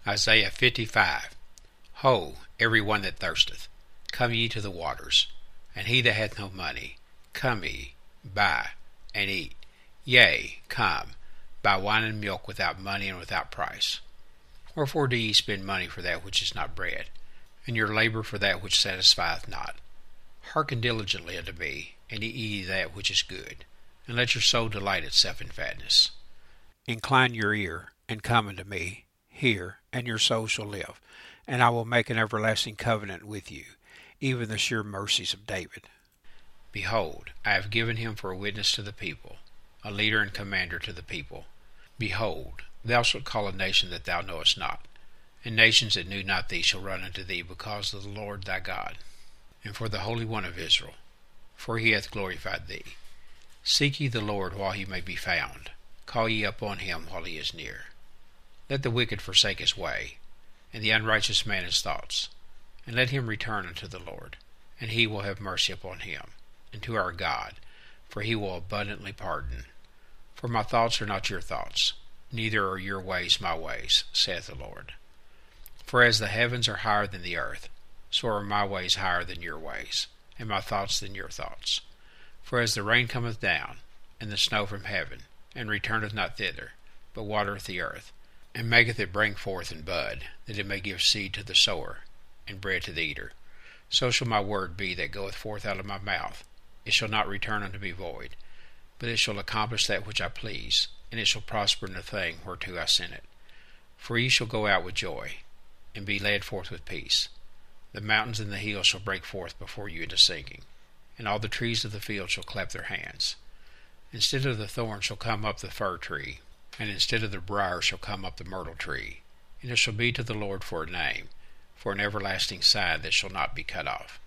Isaiah 55. Ho, every one that thirsteth, come ye to the waters, and he that hath no money, come ye, buy, and eat. Yea, come, buy wine and milk without money and without price. Wherefore do ye spend money for that which is not bread, and your labor for that which satisfieth not? Hearken diligently unto me, and eat ye that which is good, and let your soul delight itself in fatness. Incline your ear, and come unto me. Hear, and your soul shall live, and I will make an everlasting covenant with you, even the sure mercies of David. Behold, I have given him for a witness to the people, a leader and commander to the people. Behold, thou shalt call a nation that thou knowest not, and nations that knew not thee shall run unto thee because of the Lord thy God, and for the Holy One of Israel, for he hath glorified thee. Seek ye the Lord while he may be found, call ye upon him while he is near. Let the wicked forsake his way, and the unrighteous man his thoughts, and let him return unto the Lord, and he will have mercy upon him, and to our God, for he will abundantly pardon. For my thoughts are not your thoughts, neither are your ways my ways, saith the Lord. For as the heavens are higher than the earth, so are my ways higher than your ways, and my thoughts than your thoughts. For as the rain cometh down, and the snow from heaven, and returneth not thither, but watereth the earth, and maketh it bring forth and bud, that it may give seed to the sower, and bread to the eater, so shall my word be that goeth forth out of my mouth. It shall not return unto me void, but it shall accomplish that which I please, and it shall prosper in the thing whereto I sent it. For ye shall go out with joy, and be led forth with peace. The mountains and the hills shall break forth before you into singing, and all the trees of the field shall clap their hands. Instead of the thorn shall come up the fir tree, and instead of the briar shall come up the myrtle tree, and it shall be to the Lord for a name, for an everlasting sign that shall not be cut off.